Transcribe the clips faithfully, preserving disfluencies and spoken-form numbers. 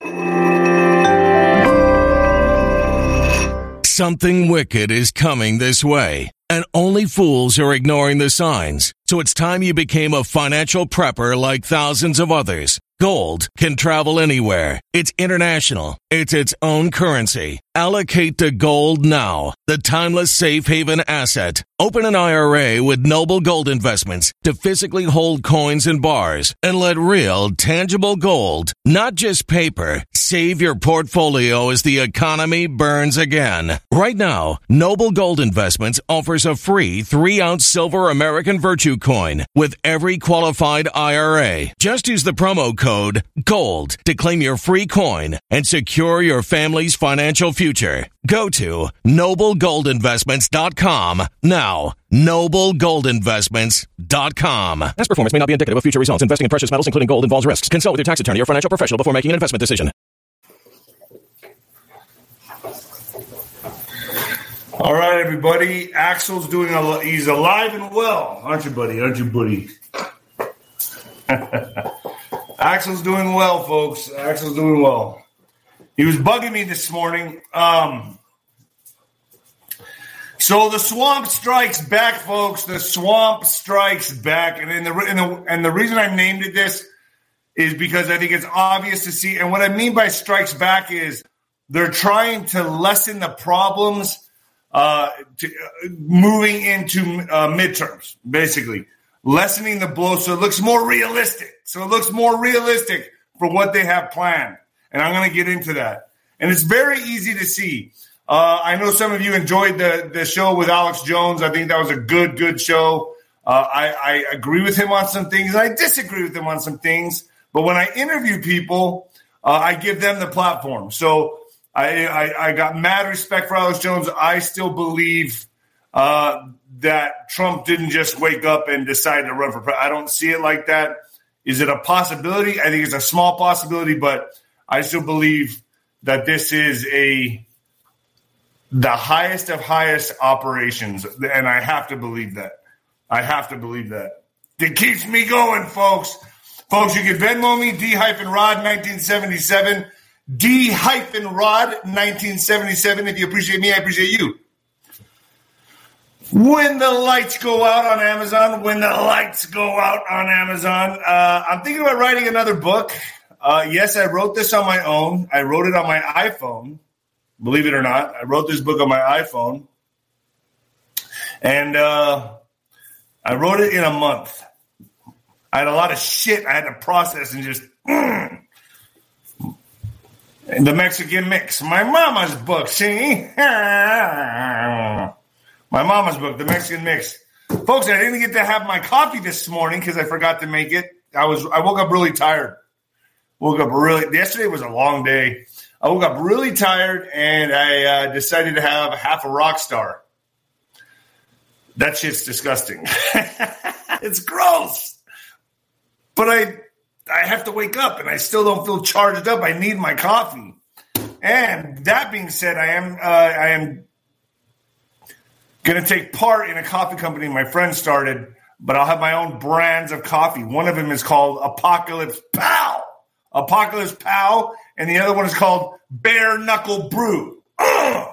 Something wicked is coming this way, and only fools are ignoring the signs. So it's time you became a financial prepper like thousands of others. Gold can travel anywhere. It's international. It's its own currency. Allocate to gold now, the timeless safe haven asset. Open an I R A with Noble Gold Investments to physically hold coins and bars and let real, tangible gold, not just paper, save your portfolio as the economy burns again. Right now, Noble Gold Investments offers a free three-ounce silver American Virtue coin with every qualified I R A. Just use the promo code GOLD to claim your free coin and secure your family's financial future. Go to noble gold investments dot com now. noble gold investments dot com. Past performance may not be indicative of future results. Investing in precious metals, including gold, involves risks. Consult with your tax attorney or financial professional before making an investment decision. All right, everybody. Axel's doing a, he's alive and well, aren't you, buddy? Aren't you, buddy? Axel's doing well, folks. Axel's doing well. He was bugging me this morning. Um, so the swamp strikes back, folks. The swamp strikes back, and in the and the and the reason I named it this is because I think it's obvious to see. And what I mean by strikes back is they're trying to lessen the problems. Uh, to, uh, moving into uh, midterms, basically lessening the blow, so it looks more realistic. So it looks more realistic for what they have planned, and I'm going to get into that. And it's very easy to see. Uh, I know some of you enjoyed the the show with Alex Jones. I think that was a good, good show. Uh, I, I agree with him on some things, and I disagree with him on some things. But when I interview people, uh, I give them the platform. So. I, I, I got mad respect for Alex Jones. I still believe uh, that Trump didn't just wake up and decide to run for president. I don't see it like that. Is it a possibility? I think it's a small possibility, but I still believe that this is a the highest of highest operations, and I have to believe that. I have to believe that. It keeps me going, folks. Folks, you can Venmo me, D-Rod nineteen seventy-seven. D-Rod nineteen seventy-seven. If you appreciate me, I appreciate you. When the lights go out on Amazon, when the lights go out on Amazon, uh, I'm thinking about writing another book. Uh, yes, I wrote this on my own. I wrote it on my iPhone. Believe it or not, I wrote this book on my iPhone. And uh, I wrote it in a month. I had a lot of shit I had to process and just... Mm, the Mexican mix. My mama's book, see? My mama's book, the Mexican mix. Folks, I didn't get to have my coffee this morning because I forgot to make it. I was I woke up really tired. Woke up really yesterday was a long day. I woke up really tired and I uh, decided to have half a Rockstar. That shit's disgusting. It's gross. But I I have to wake up, and I still don't feel charged up. I need my coffee. And that being said, I am uh, I am going to take part in a coffee company my friend started, but I'll have my own brands of coffee. One of them is called Apocalypse Pow. Apocalypse Pow, and the other one is called Bare Knuckle Brew. Ugh.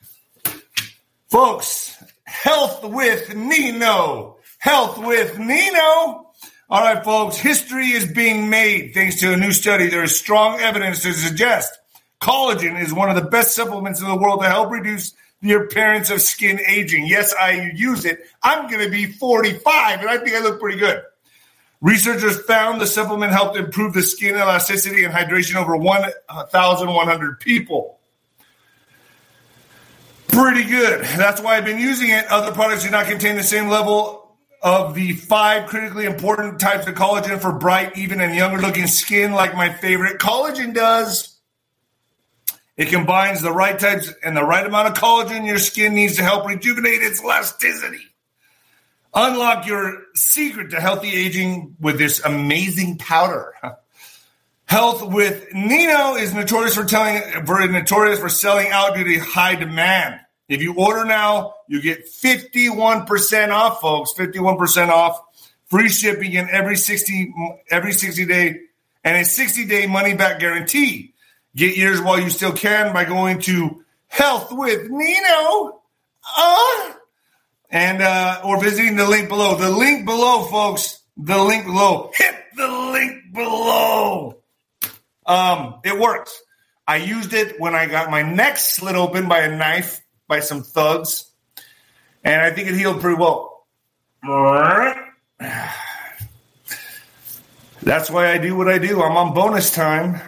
Folks, health with Nino. Health with Nino. All right, folks, history is being made thanks to a new study. There is strong evidence to suggest collagen is one of the best supplements in the world to help reduce the appearance of skin aging. Yes, I use it. I'm going to be forty-five, and I think I look pretty good. Researchers found the supplement helped improve the skin elasticity and hydration over one thousand one hundred people. Pretty good. That's why I've been using it. Other products do not contain the same level of the five critically important types of collagen for bright, even, and younger-looking skin like my favorite collagen does. It combines the right types and the right amount of collagen your skin needs to help rejuvenate its elasticity. Unlock your secret to healthy aging with this amazing powder. Health with Nino is notorious for telling, for notorious for selling out due to high demand. If you order now, you get fifty-one percent off, folks. fifty-one percent off, free shipping, and every sixty every sixty day and a sixty day money back guarantee. Get yours while you still can by going to Health with Nino. Uh, and uh, or visiting the link below. The link below, folks. The link below. Hit the link below. Um, it works. I used it when I got my neck slit open by a knife by some thugs, and I think it healed pretty well. That's why I do what I do. I'm on bonus time.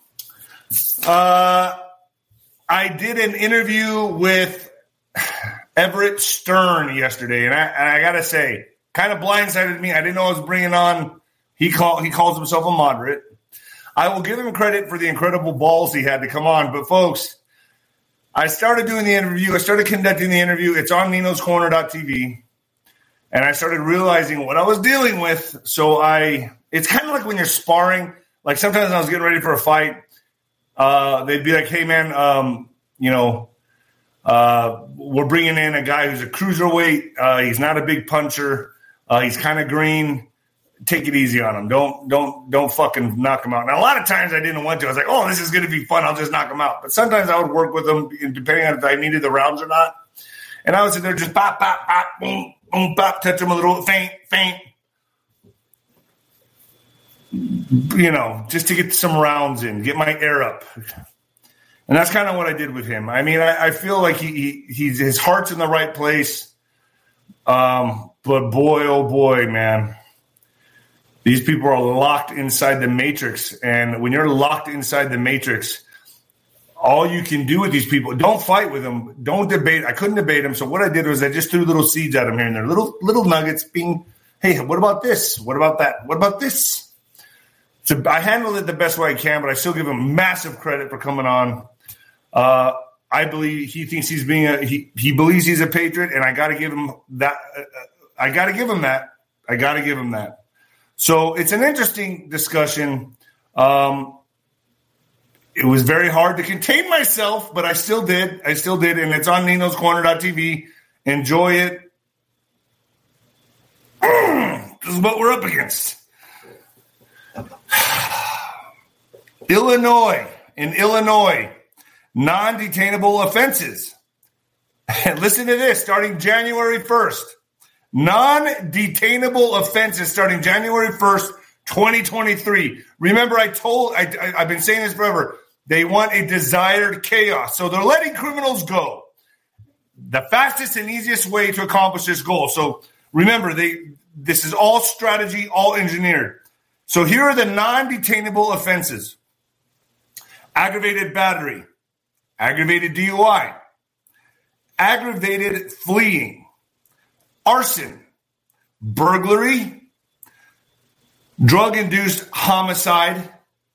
Uh, I did an interview with Everett Stern yesterday, and I, and I got to say, kind of blindsided me. I didn't know I was bringing on. He call he calls himself a moderate. I will give him credit for the incredible balls he had to come on. But, folks, I started doing the interview. I started conducting the interview. It's on Ninos Corner dot T V. And I started realizing what I was dealing with. So I – it's kind of like when you're sparring. Like sometimes I was getting ready for a fight. Uh, they'd be like, hey, man, um, you know, uh, we're bringing in a guy who's a cruiserweight. Uh, he's not a big puncher. Uh, he's kind of green. Take it easy on him. Don't don't don't fucking knock him out. Now, a lot of times I didn't want to. I was like, oh, this is going to be fun. I'll just knock him out. But sometimes I would work with him, depending on if I needed the rounds or not. And I would sit there just pop, pop, pop, boom, boom, pop, touch him a little, faint, faint. You know, just to get some rounds in, get my air up. And that's kind of what I did with him. I mean, I, I feel like he, he he's his heart's in the right place. Um, but boy, oh boy, man. These people are locked inside the matrix. And when you're locked inside the matrix, all you can do with these people, don't fight with them. Don't debate. I couldn't debate them. So what I did was I just threw little seeds at them here and there. Little little nuggets being, hey, what about this? What about that? What about this? So I handled it the best way I can, but I still give him massive credit for coming on. Uh, I believe he thinks he's being a he, he believes he's a patriot, and I got to give him that. Uh, I got to give him that. I got to give him that. So it's an interesting discussion. Um, it was very hard to contain myself, but I still did. I still did, and it's on Ninos Corner dot T V. Enjoy it. Mm, this is what we're up against. Illinois. In Illinois, non-detainable offenses. Listen to this, starting January first. Non-detainable offenses starting January first, twenty twenty-three. Remember, I told, I, I, I've been saying this forever. They want a desired chaos. So they're letting criminals go. The fastest and easiest way to accomplish this goal. So remember, they this is all strategy, all engineered. So here are the non-detainable offenses. Aggravated battery, aggravated D U I, aggravated fleeing, arson, burglary, drug-induced homicide,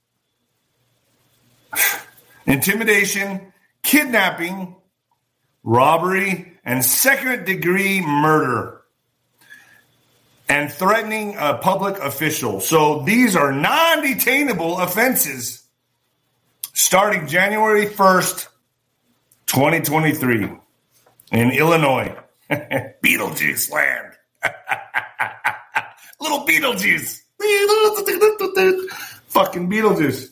intimidation, kidnapping, robbery, and second-degree murder, and threatening a public official. So these are non-detainable offenses starting January first, twenty twenty-three in Illinois. Beetlejuice land. Little Beetlejuice. Fucking Beetlejuice.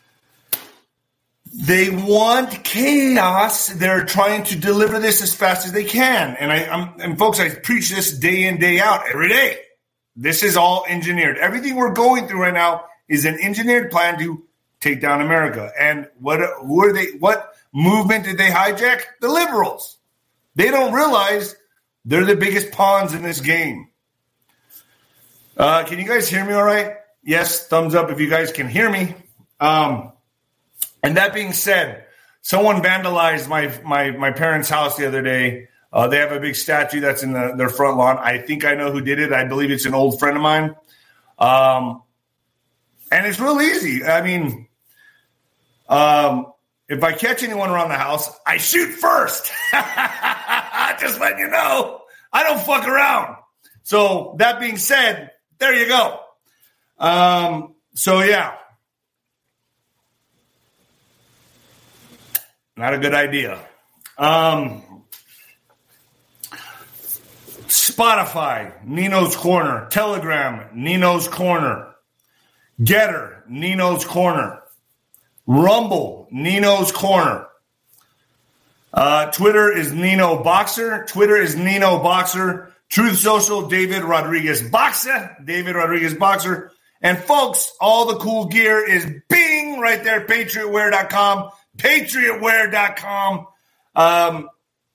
They want chaos. They're trying to deliver this as fast as they can. And I, I'm, and folks, I preach this day in, day out, every day. This is all engineered. Everything we're going through right now is an engineered plan to take down America. And what who are they? What movement did they hijack? The liberals. They don't realize they're the biggest pawns in this game. Uh, can you guys hear me all right? Yes, thumbs up if you guys can hear me. Um, and that being said, someone vandalized my my my parents' house the other day. Uh, they have a big statue that's in the, their front lawn. I think I know who did it. I believe it's an old friend of mine. Um, and it's real easy. I mean, Um, if I catch anyone around the house, I shoot first. Just letting you know. I don't fuck around. So that being said, there you go. Um, so yeah. Not a good idea. Um, Spotify, Nino's Corner. Telegram, Nino's Corner. Getter, Nino's Corner. Rumble, Nino's Corner. Uh, Twitter is Nino Boxer. Twitter is Nino Boxer. Truth Social, David Rodriguez Boxer. David Rodriguez Boxer. And folks, all the cool gear is bing right there, patriot wear dot com. patriot wear dot com. Um,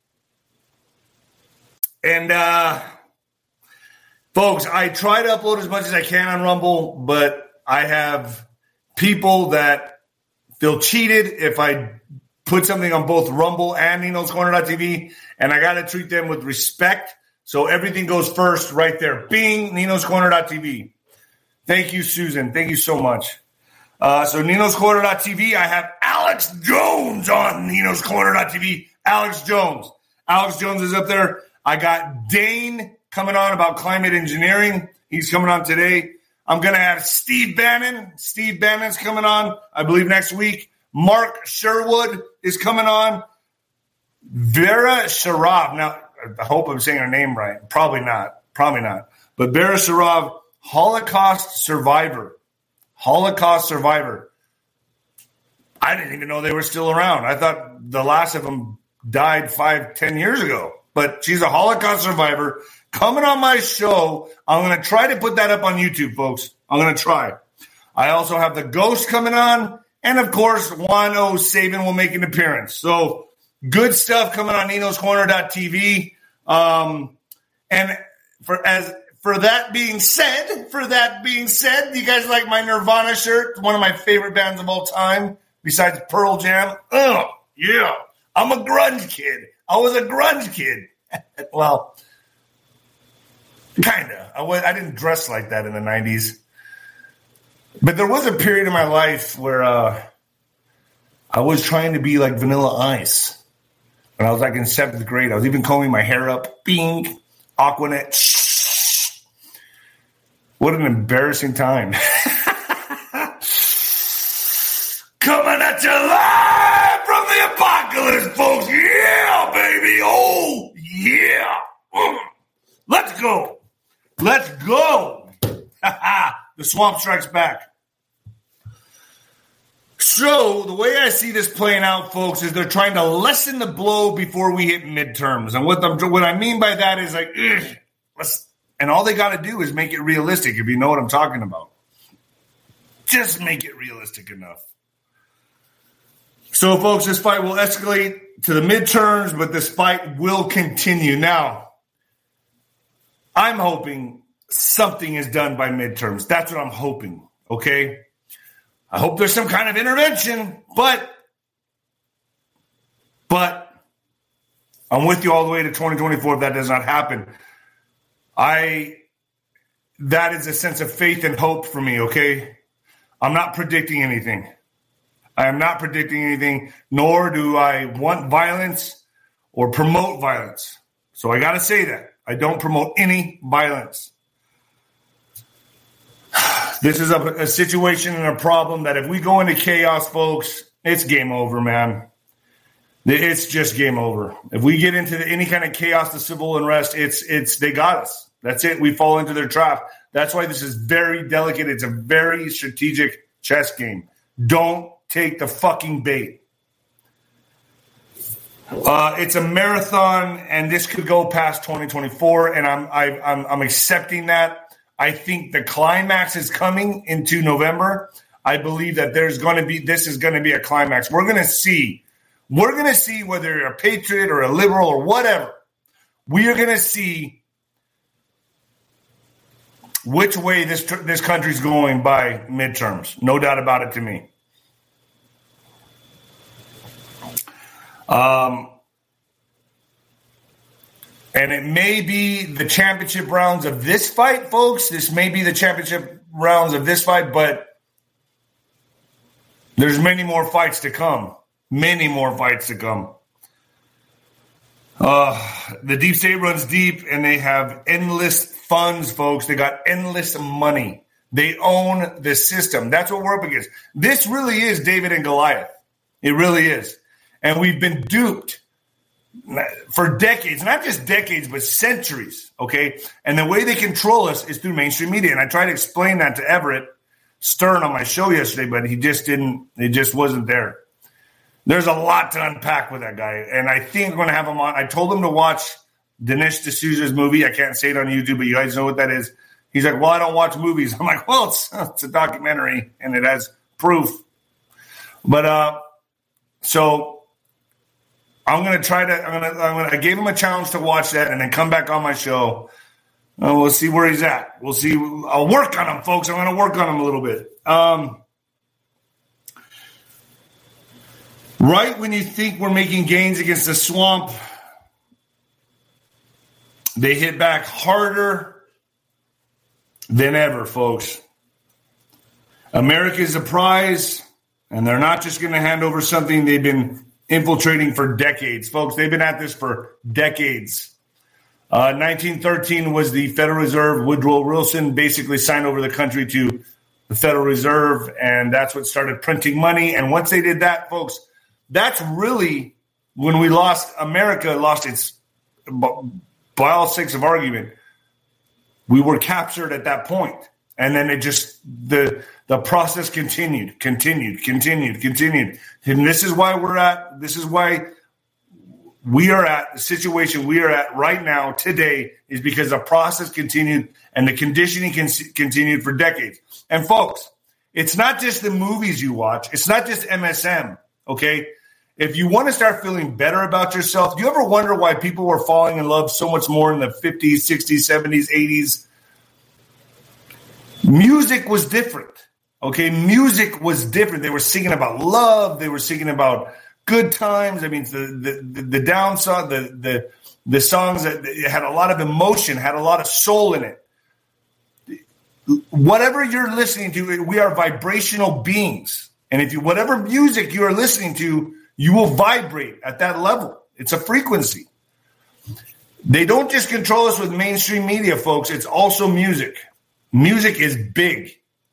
and, uh, folks, I try to upload as much as I can on Rumble, but I have people that feel cheated if I put something on both Rumble and Nino's Corner dot T V, and I got to treat them with respect. So everything goes first right there. Bing, Nino's Corner dot T V. Thank you, Susan. Thank you so much. Uh, so Nino's Corner dot T V, I have Alex Jones on Nino's Corner dot T V. Alex Jones. Alex Jones is up there. I got Dane coming on about climate engineering. He's coming on today. I'm going to have Steve Bannon. Steve Bannon's coming on, I believe, next week. Mark Sherwood is coming on. Vera Sharav. Now, I hope I'm saying her name right. Probably not. Probably not. But Vera Sharav, Holocaust survivor. Holocaust survivor. I didn't even know they were still around. I thought the last of them died five, ten years ago. But she's a Holocaust survivor coming on my show. I'm going to try to put that up on YouTube, folks. I'm going to try. I also have the Ghost coming on. And, of course, Juan O. Saban will make an appearance. So, good stuff coming on Nino's Corner dot T V. Um, and for as for that being said, for that being said, you guys like my Nirvana shirt? One of my favorite bands of all time, besides Pearl Jam. Oh, yeah. I'm a grunge kid. I was a grunge kid. Well, kind of. I, was, I didn't dress like that in the nineties. But there was a period in my life where uh, I was trying to be like Vanilla Ice. When I was like in seventh grade, I was even combing my hair up. Bing, Aquanet. Shh. What an embarrassing time. Coming at you live from the apocalypse, folks. Yeah, baby. Oh, yeah. Mm. Let's go. Let's go. The Swamp Strikes Back. So the way I see this playing out, folks, is they're trying to lessen the blow before we hit midterms. And what, I'm, what I mean by that is like, ugh, let's, and all they got to do is make it realistic, if you know what I'm talking about. Just make it realistic enough. So, folks, this fight will escalate to the midterms, but this fight will continue. Now, I'm hoping something is done by midterms. That's what I'm hoping, okay? I hope there's some kind of intervention, but, but I'm with you all the way to twenty twenty-four if that does not happen. I, that is a sense of faith and hope for me, okay? I'm not predicting anything. I am not predicting anything, nor do I want violence or promote violence. So I got to say that. I don't promote any violence. This is a, a situation and a problem that if we go into chaos, folks, it's game over, man. It's just game over. If we get into the, any kind of chaos, the civil unrest, it's it's they got us. That's it. We fall into their trap. That's why this is very delicate. It's a very strategic chess game. Don't take the fucking bait. Uh, it's a marathon, and this could go past twenty twenty-four, and I'm I, I'm I'm accepting that. I think the climax is coming into November. I believe that there's going to be this is going to be a climax. We're going to see. We're going to see whether you're a patriot or a liberal or whatever. We are going to see which way this this country's going by midterms. No doubt about it to me. Um, and it may be the championship rounds of this fight, folks. This may be the championship rounds of this fight, but there's many more fights to come. Many more fights to come. Uh, the deep state runs deep, and they have endless funds, folks. They got endless money. They own the system. That's what we're up against. This really is David and Goliath. It really is. And we've been duped for decades, not just decades, but centuries, okay? And the way they control us is through mainstream media. And I try to explain that to Everett Stern on my show yesterday, but he just didn't, it just wasn't there. There's a lot to unpack with that guy, and I think I'm going to have him on. I told him to watch Dinesh D'Souza's movie. I can't say it on YouTube, but you guys know what that is. He's like, well, I don't watch movies. I'm like, well, it's, it's a documentary, and it has proof. But uh, so I'm going to try to, I'm going to, I'm going to, I gave him a challenge to watch that and then come back on my show. Uh, we'll see where he's at. We'll see. I'll work on him, folks. I'm going to work on him a little bit. Um, right when you think we're making gains against the swamp, they hit back harder than ever, folks. America is a prize, and they're not just going to hand over something they've been infiltrating for decades. Folks, they've been at this for decades. Uh, nineteen thirteen was the Federal Reserve. Woodrow Wilson basically signed over the country to the Federal Reserve, and that's what started printing money. And once they did that, folks, that's really when we lost, America lost its, by all sakes of argument, we were captured at that point. And then it just, the the process continued, continued, continued, continued. And this is why we're at, this is why we are at the situation we are at right now today, is because the process continued and the conditioning con- continued for decades. And folks, it's not just the movies you watch. It's not just M S M, okay? If you want to start feeling better about yourself, do you ever wonder why people were falling in love so much more in the fifties, sixties, seventies, eighties? Music was different, okay? Music was different. They were singing about love. They were singing about good times. I mean, the the, the down song, the, the, the songs that had a lot of emotion, had a lot of soul in it. Whatever you're listening to, we are vibrational beings. And if you, whatever music you are listening to, you will vibrate at that level. It's a frequency. They don't just control us with mainstream media, folks. It's also music. Music is big.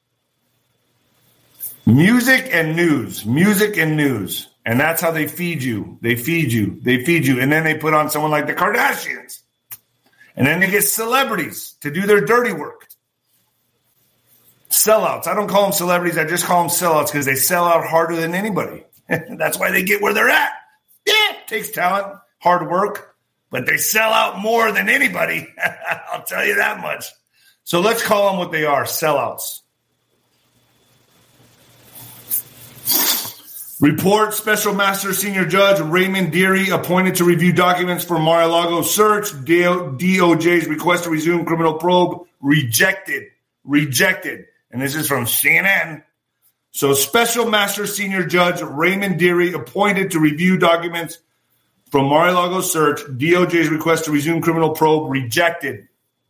Music and news. Music and news. And that's how they feed you. They feed you. They feed you. And then they put on someone like the Kardashians. And then they get celebrities to do their dirty work. Sellouts. I don't call them celebrities. I just call them sellouts because they sell out harder than anybody. That's why they get where they're at. Yeah, it takes talent, hard work, but they sell out more than anybody. I'll tell you that much. So let's call them what they are, sellouts. Report, Special Master Senior Judge Raymond Dearie appointed to review documents for Mar-a-Lago search. D O J's request to resume criminal probe rejected. Rejected. And this is from C N N. So Special Master Senior Judge Raymond Dearie appointed to review documents from Mar-a-Lago search. D O J's request to resume criminal probe rejected.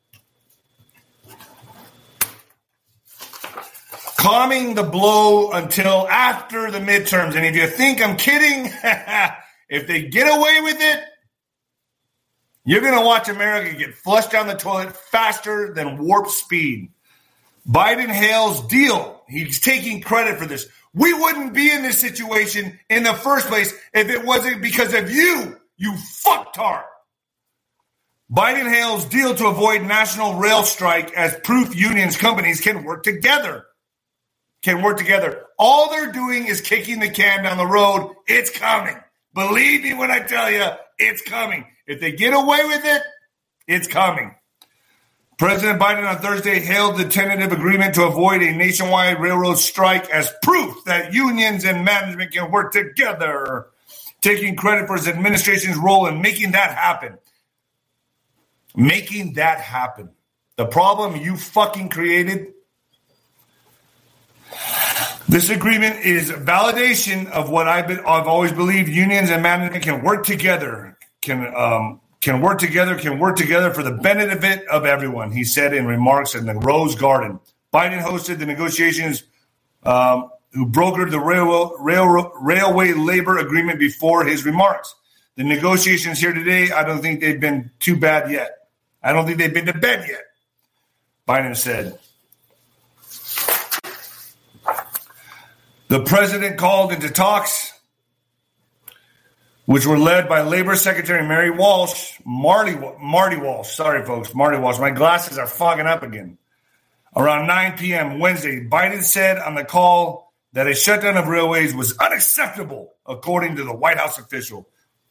Calming the blow until after the midterms. And if you think I'm kidding, if they get away with it, you're going to watch America get flushed down the toilet faster than warp speed. Biden hails deal. He's taking credit for this. We wouldn't be in this situation in the first place if it wasn't because of you, you fucktard. Biden hails deal to avoid national rail strike as proof unions companies can work together. Can work together. All they're doing is kicking the can down the road. It's coming. Believe me when I tell you, it's coming. If they get away with it, it's coming. President Biden on Thursday hailed the tentative agreement to avoid a nationwide railroad strike as proof that unions and management can work together, taking credit for his administration's role in making that happen. Making that happen. The problem you fucking created. This agreement is validation of what I've been, I've always believed. Unions and management can work together, can um, can work together, can work together for the benefit of everyone, he said in remarks in the Rose Garden. Biden hosted the negotiations um, who brokered the railroad, railroad, railway labor agreement before his remarks. The negotiations here today, I don't think they've been too bad yet. I don't think they've been to bed yet, Biden said. The president called into talks, which were led by Labor Secretary Mary Walsh, Marty, Marty Walsh. Sorry, folks, Marty Walsh. My glasses are fogging up again. Around nine p.m. Wednesday, Biden said on the call that a shutdown of railways was unacceptable, according to the White House official.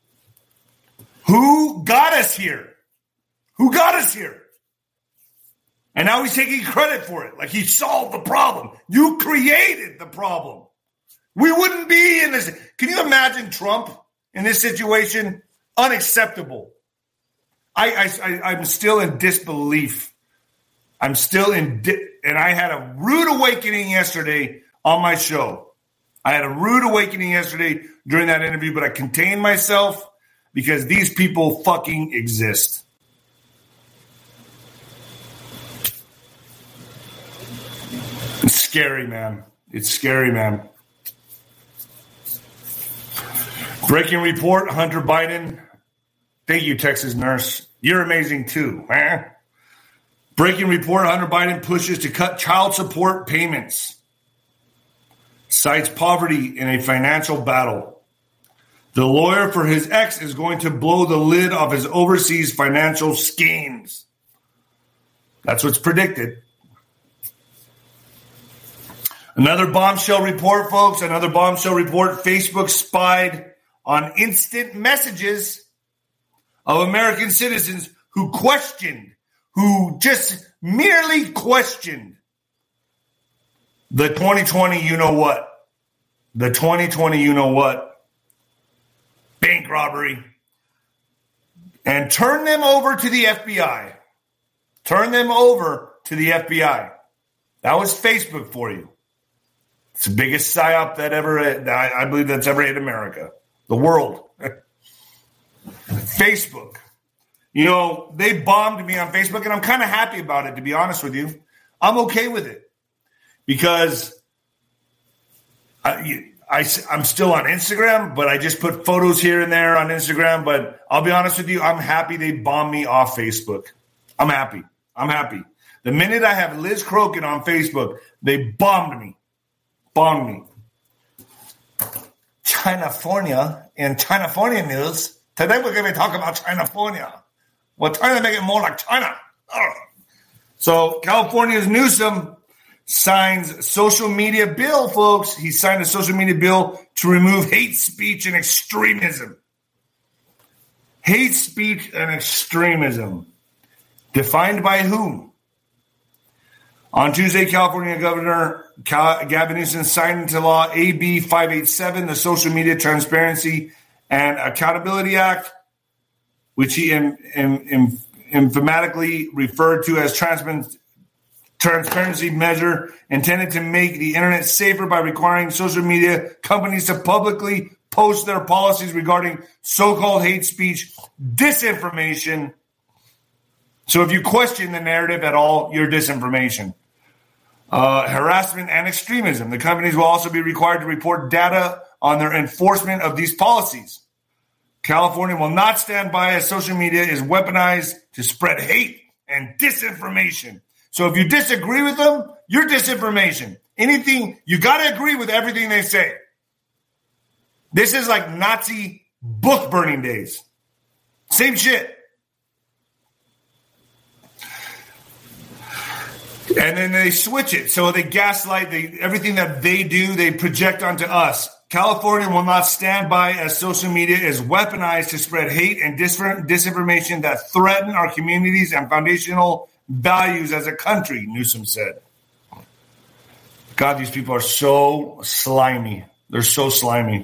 Who got us here? Who got us here? And now he's taking credit for it, like he solved the problem. You created the problem. We wouldn't be in this. Can you imagine Trump in this situation? Unacceptable. I, I, I, I'm still in disbelief. I'm still in, di- and I had a rude awakening yesterday on my show. I had a rude awakening yesterday during that interview, but I contained myself because these people fucking exist. It's scary, man. It's scary, man. Breaking report, Hunter Biden. Thank you, Texas nurse. You're amazing too, man. Breaking report, Hunter Biden pushes to cut child support payments. Cites poverty in a financial battle. The lawyer for his ex is going to blow the lid off his overseas financial schemes. That's what's predicted. Another bombshell report, folks. Another bombshell report. Facebook spied on instant messages of American citizens who questioned, who just merely questioned the twenty twenty you-know-what. The twenty twenty you-know-what. Bank robbery. And turn them over to the F B I. Turn them over to the F B I. That was Facebook for you. It's the biggest psyop that ever, I believe that's ever hit America. The world. Facebook. You know, they bombed me on Facebook, and I'm kind of happy about it, to be honest with you. I'm okay with it. Because I, I, I'm still on Instagram, but I just put photos here and there on Instagram. But I'll be honest with you, I'm happy they bombed me off Facebook. I'm happy. I'm happy. The minute I have Liz Crokin on Facebook, they bombed me. Bombed me. Chinafornia, in Chinafornia news, today we're going to talk about Chinafornia. We're trying to make it more like China. Ugh. So California's Newsom signs social media bill, folks. He signed a social media bill to remove hate speech and extremism. Hate speech and extremism. Defined by whom? On Tuesday, California Governor Gavin Newsom signed into law A B five eighty-seven, the Social Media Transparency and Accountability Act, which he em, em, em, emphatically referred to as trans- transparency measure intended to make the internet safer by requiring social media companies to publicly post their policies regarding so-called hate speech, disinformation. So if you question the narrative at all, you're disinformation. Uh, harassment and extremism. The companies will also be required to report data on their enforcement of these policies. California will not stand by as social media is weaponized to spread hate and disinformation. So if you disagree with them, you're disinformation. Anything, you got to agree with everything they say. This is like Nazi book burning days. Same shit. And then they switch it. So they gaslight they, everything that they do, they project onto us. California will not stand by as social media is weaponized to spread hate and dis- disinformation that threaten our communities and foundational values as a country, Newsom said. God, these people are so slimy. They're so slimy.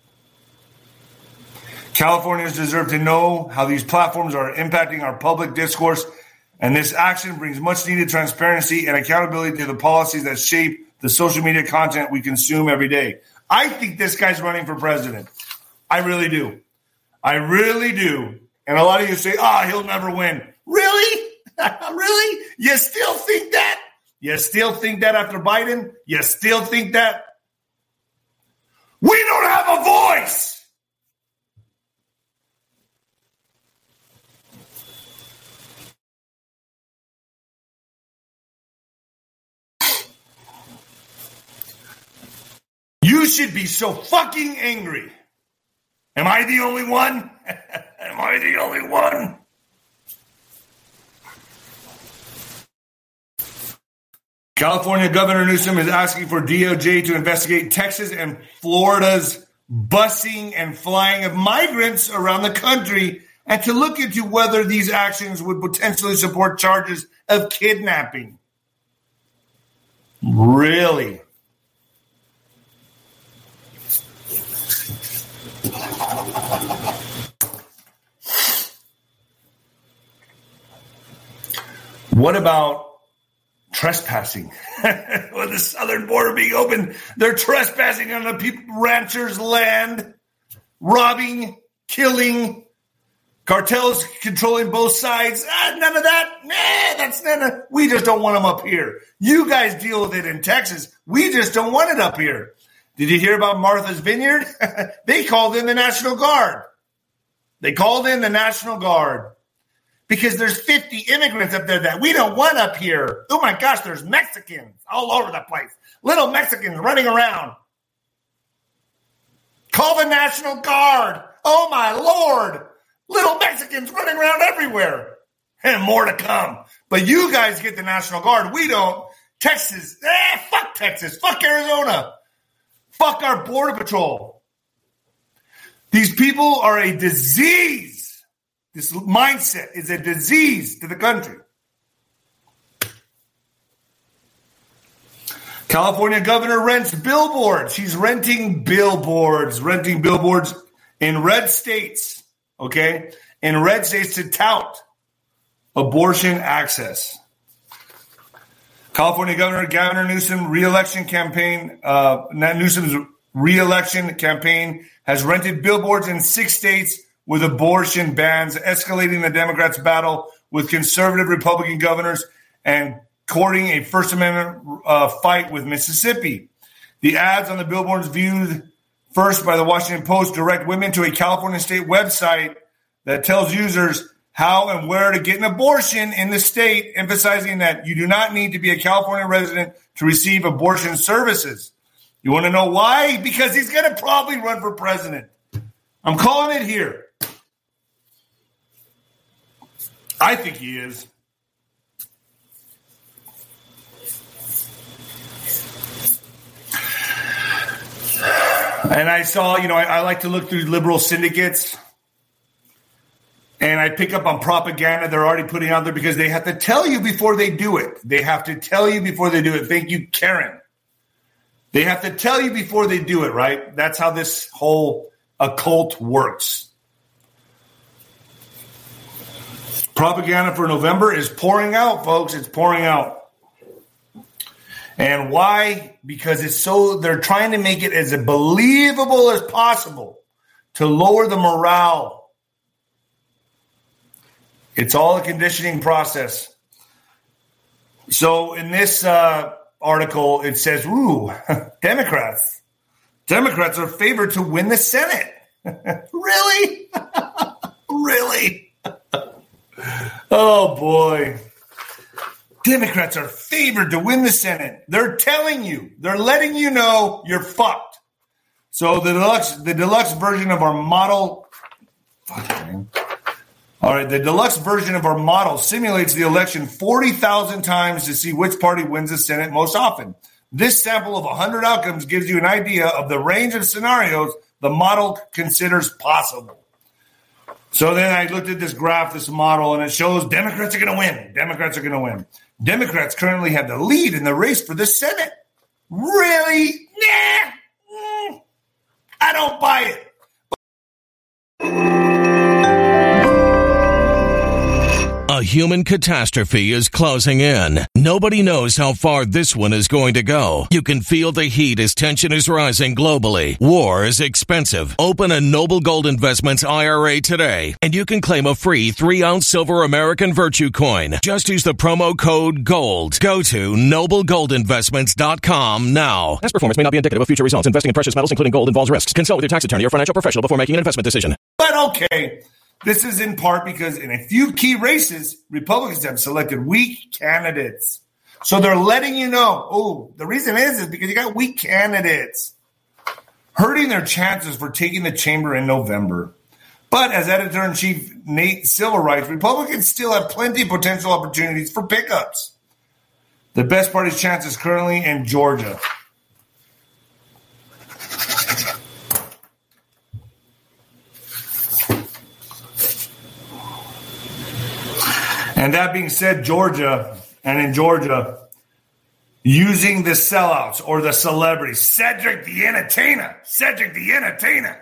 Californians deserve to know how these platforms are impacting our public discourse, and this action brings much-needed transparency and accountability to the policies that shape the social media content we consume every day. I think this guy's running for president. I really do. I really do. And a lot of you say, ah, oh, he'll never win. Really? Really? You still think that? You still think that after Biden? You still think that? We don't have a voice. You should be so fucking angry. Am I the only one? Am I the only one? California Governor Newsom is asking for D O J to investigate Texas and Florida's busing and flying of migrants around the country and to look into whether these actions would potentially support charges of kidnapping. Really? What about trespassing? With the southern border being open, they're trespassing on the people, ranchers' land, robbing, killing, cartels controlling both sides. Ah, none of that. Nah, that's none of. We just don't want them up here. You guys deal with it in Texas. We just don't want it up here. Did you hear about Martha's Vineyard? They called in the National Guard. They called in the National Guard. Because there's fifty immigrants up there that we don't want up here. Oh, my gosh, there's Mexicans all over the place. Little Mexicans running around. Call the National Guard. Oh, my Lord. Little Mexicans running around everywhere. And more to come. But you guys get the National Guard. We don't. Texas. Eh, fuck Texas. Fuck Arizona. Fuck our Border Patrol. These people are a disease. This mindset is a disease to the country. California governor rents billboards. She's renting billboards, renting billboards in red states, okay? In red states to tout abortion access. California Governor Gavin Newsom re-election campaign, uh, Newsom's re-election campaign has rented billboards in six states with abortion bans, escalating the Democrats' battle with conservative Republican governors and courting a First Amendment uh, fight with Mississippi. The ads on the billboards, viewed first by the Washington Post, direct women to a California state website that tells users how and where to get an abortion in the state, emphasizing that you do not need to be a California resident to receive abortion services. You want to know why? Because he's going to probably run for president. I'm calling it here. I think he is. And I saw, you know, I, I like to look through liberal syndicates. And I pick up on propaganda they're already putting out there because they have to tell you before they do it. They have to tell you before they do it. Thank you, Karen. They have to tell you before they do it, right? That's how this whole occult works. Propaganda for November is pouring out, folks. It's pouring out. And why? Because it's so they're trying to make it as believable as possible to lower the morale. It's all a conditioning process. So in this uh, article, it says, ooh, Democrats. Democrats are favored to win the Senate. Really? Really? Oh, boy. Democrats are favored to win the Senate. They're telling you, they're letting you know you're fucked. So the deluxe, the deluxe version of our model, fuck, man. All right, the deluxe version of our model simulates the election forty thousand times to see which party wins the Senate most often. This sample of one hundred outcomes gives you an idea of the range of scenarios the model considers possible. So then I looked at this graph, this model, and it shows Democrats are going to win. Democrats are going to win. Democrats currently have the lead in the race for the Senate. Really? Nah. Mm, I don't buy it. A human catastrophe is closing in. Nobody knows how far this one is going to go. You can feel the heat as tension is rising globally. War is expensive. Open a Noble Gold Investments I R A today, and you can claim a free three-ounce silver American Virtue coin. Just use the promo code GOLD. Go to noble gold investments dot com now. Past performance may not be indicative of future results. Investing in precious metals, including gold, involves risks. Consult with your tax attorney or financial professional before making an investment decision. But okay. This is in part because in a few key races, Republicans have selected weak candidates. So they're letting you know, oh, the reason is, is because you got weak candidates, hurting their chances for taking the chamber in November. But as editor-in-chief Nate Silver writes, Republicans still have plenty of potential opportunities for pickups. The best party's chance is currently in Georgia. And that being said, Georgia, and in Georgia, using the sellouts or the celebrities, Cedric the Entertainer, Cedric the Entertainer,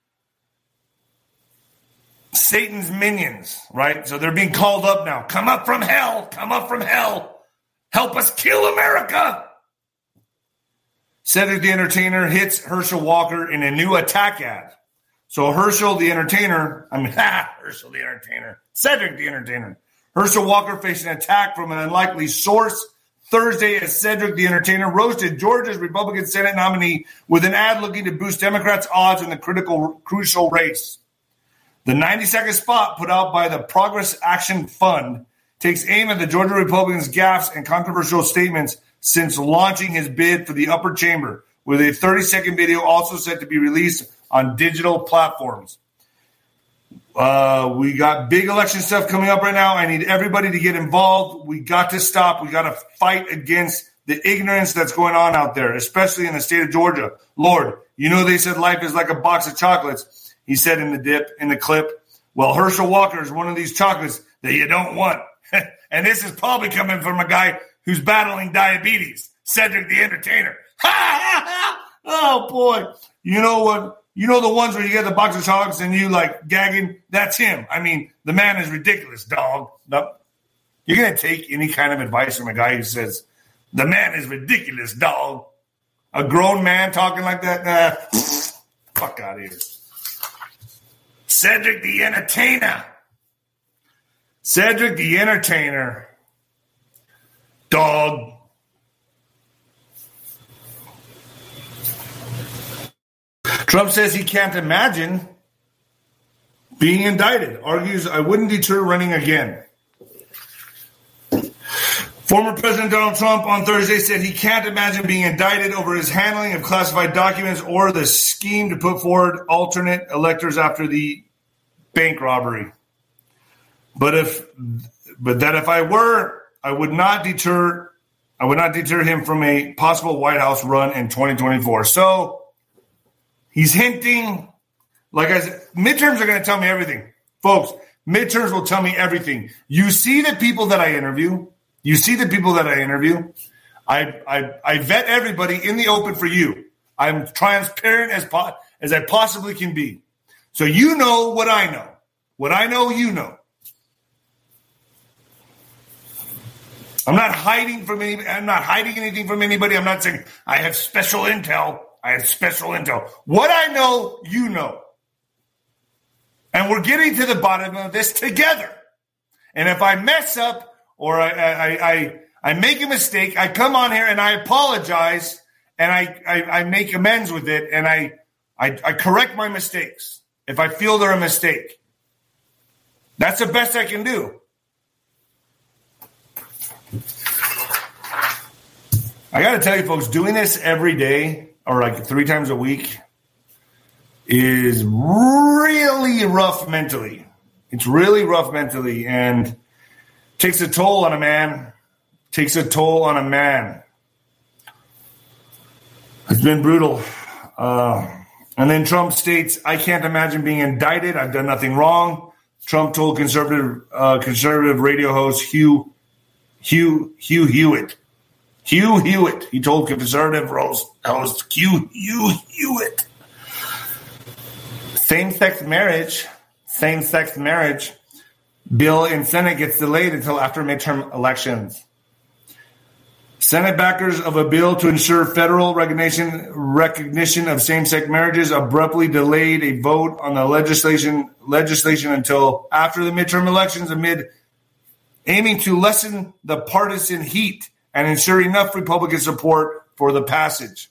Satan's minions, right? So they're being called up now. Come up from hell, come up from hell. Help us kill America. Cedric the Entertainer hits Herschel Walker in a new attack ad. So Herschel the Entertainer, I mean, ha, Herschel the Entertainer, Cedric the Entertainer. Herschel Walker faced an attack from an unlikely source Thursday as Cedric the Entertainer roasted Georgia's Republican Senate nominee with an ad looking to boost Democrats' odds in the critical, crucial race. The ninety-second spot put out by the Progress Action Fund takes aim at the Georgia Republicans' gaffes and controversial statements since launching his bid for the upper chamber, with a thirty-second video also set to be released on digital platforms. Uh, we got big election stuff coming up right now. I need everybody to get involved. We got to stop. We got to fight against the ignorance that's going on out there, especially in the state of Georgia. Lord, you know they said life is like a box of chocolates. He said in the dip, in the clip. Well, Herschel Walker is one of these chocolates that you don't want. And this is probably coming from a guy who's battling diabetes, Cedric the Entertainer. Ha, ha, ha. Oh, boy. You know what? You know the ones where you get the box of chocolates and you like gagging? That's him. I mean, the man is ridiculous, dog. No. You're going to take any kind of advice from a guy who says, the man is ridiculous, dog. A grown man talking like that? Nah. Fuck out of here. Cedric the Entertainer. Cedric the Entertainer. Dog. Trump says he can't imagine being indicted. Argues, I wouldn't deter running again. Former President Donald Trump on Thursday said he can't imagine being indicted over his handling of classified documents or the scheme to put forward alternate electors after the bank robbery. But if, but that if I were, I would not deter, I would not deter him from a possible White House run in twenty twenty-four. So he's hinting, like I said, midterms are going to tell me everything. Folks, midterms will tell me everything. You see the people that I interview. You see the people that I interview. I I, I vet everybody in the open for you. I'm transparent as po- as I possibly can be. So you know what I know. What I know, you know. I'm not hiding from any, I'm not hiding anything from anybody. I'm not saying I have special intel. I have special intel. What I know, you know. And we're getting to the bottom of this together. And if I mess up or I I, I, I make a mistake, I come on here and I apologize and I, I, I make amends with it and I, I I correct my mistakes if I feel they're a mistake. That's the best I can do. I got to tell you, folks, doing this every day or like three times a week is really rough mentally. It's really rough mentally and takes a toll on a man. Takes a toll on a man. It's been brutal. Uh, and then Trump states, I can't imagine being indicted. I've done nothing wrong. Trump told conservative uh, conservative radio host Hugh Hugh Hugh Hewitt. Hugh Hewitt. He told conservative host Hugh Hugh Hewitt. Same-sex marriage, same-sex marriage bill in Senate gets delayed until after midterm elections. Senate backers of a bill to ensure federal recognition recognition of same-sex marriages abruptly delayed a vote on the legislation legislation until after the midterm elections amid aiming to lessen the partisan heat and ensure enough Republican support for the passage.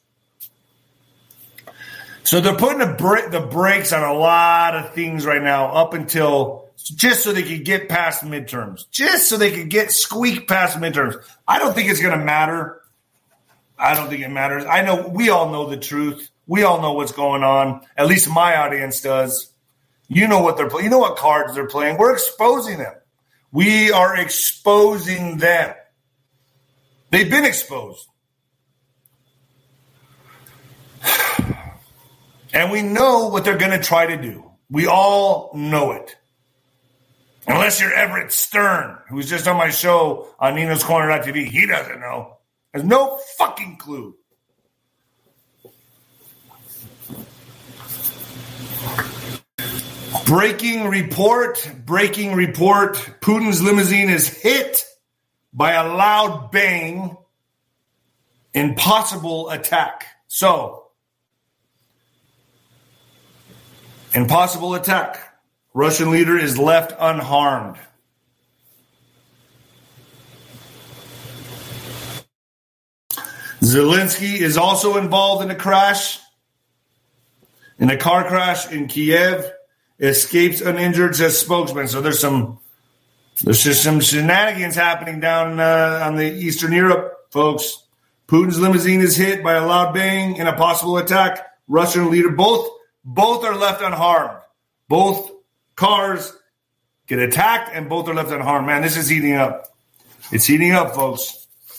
So they're putting the, bra- the brakes on a lot of things right now up until just so they could get past midterms, just so they could get squeak past midterms. I don't think it's going to matter. I don't think it matters. I know we all know the truth. We all know what's going on. At least my audience does. You know what they're playing. You know what cards they're playing. We're exposing them. We are exposing them. They've been exposed. And we know what they're going to try to do. We all know it. Unless you're Everett Stern, who's just on my show on Nino's Corner dot T V. He doesn't know. Has no fucking clue. Breaking report, breaking report. Putin's limousine is hit by a loud bang in possible attack. So, impossible attack. Russian leader is left unharmed. Zelensky is also involved in a crash, in a car crash in Kiev. Escapes uninjured, says spokesman. So there's some, there's just some shenanigans happening down uh, on the Eastern Europe, folks. Putin's limousine is hit by a loud bang in a possible attack. Russian leader, both, both are left unharmed. Both cars get attacked and both are left unharmed. Man, this is heating up. It's heating up, folks.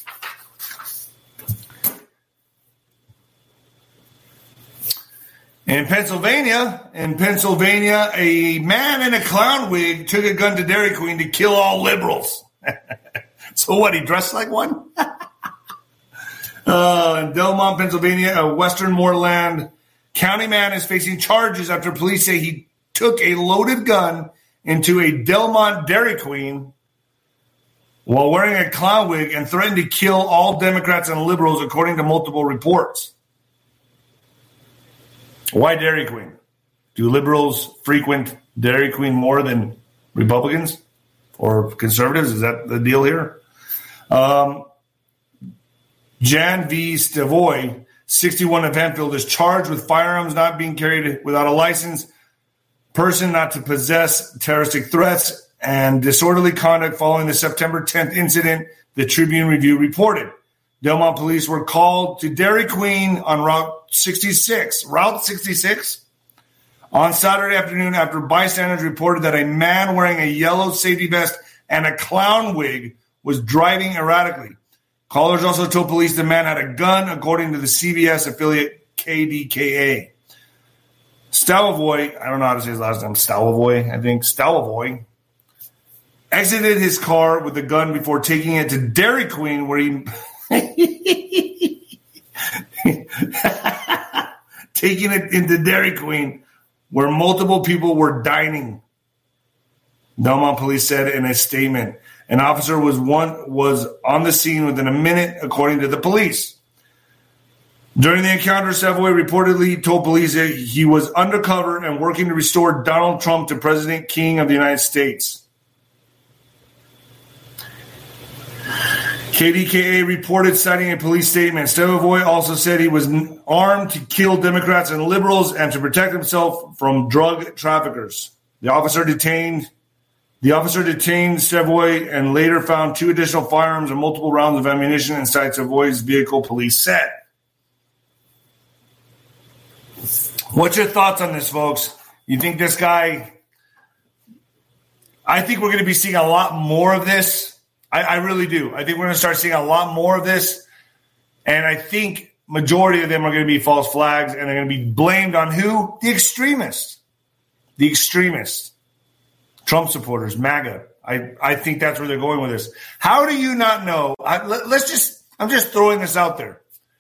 In Pennsylvania, in Pennsylvania, a man in a clown wig took a gun to Dairy Queen to kill all liberals. So what, he dressed like one? uh, in Delmont, Pennsylvania, a Westmoreland County man is facing charges after police say he took a loaded gun into a Delmont Dairy Queen while wearing a clown wig and threatened to kill all Democrats and liberals, according to multiple reports. Why Dairy Queen? Do liberals frequent Dairy Queen more than Republicans or conservatives? Is that the deal here? Um, Jan V. Stavoy, sixty-one of Enfield, is charged with firearms not being carried without a license, person not to possess terroristic threats, and disorderly conduct following the September tenth incident, the Tribune Review reported. Delmont police were called to Dairy Queen on Route sixty-six, Route sixty-six, on Saturday afternoon after bystanders reported that a man wearing a yellow safety vest and a clown wig was driving erratically. Callers also told police the man had a gun, according to the C B S affiliate K D K A. Stavovoy, I don't know how to say his last name, Stavovoy, I think, Stavovoy, exited his car with the gun before taking it to Dairy Queen, where he... taking it into Dairy Queen, where multiple people were dining. Delmont police said in a statement, an officer was one was on the scene within a minute, according to the police. During the encounter, Savoy reportedly told police that he was undercover and working to restore Donald Trump to President King of the United States. K D K A reported, citing a police statement. Stavoy also said he was armed to kill Democrats and liberals and to protect himself from drug traffickers. The officer detained the officer detained Stavoy and later found two additional firearms and multiple rounds of ammunition inside Savoy's vehicle, police said. What's your thoughts on this, folks? You think this guy... I think we're going to be seeing a lot more of this. I, I really do. I think we're going to start seeing a lot more of this. And I think majority of them are going to be false flags, and they're going to be blamed on who? The extremists. The extremists. Trump supporters, MAGA. I, I think that's where they're going with this. How do you not know? I, let, let's just, I'm just throwing this out there.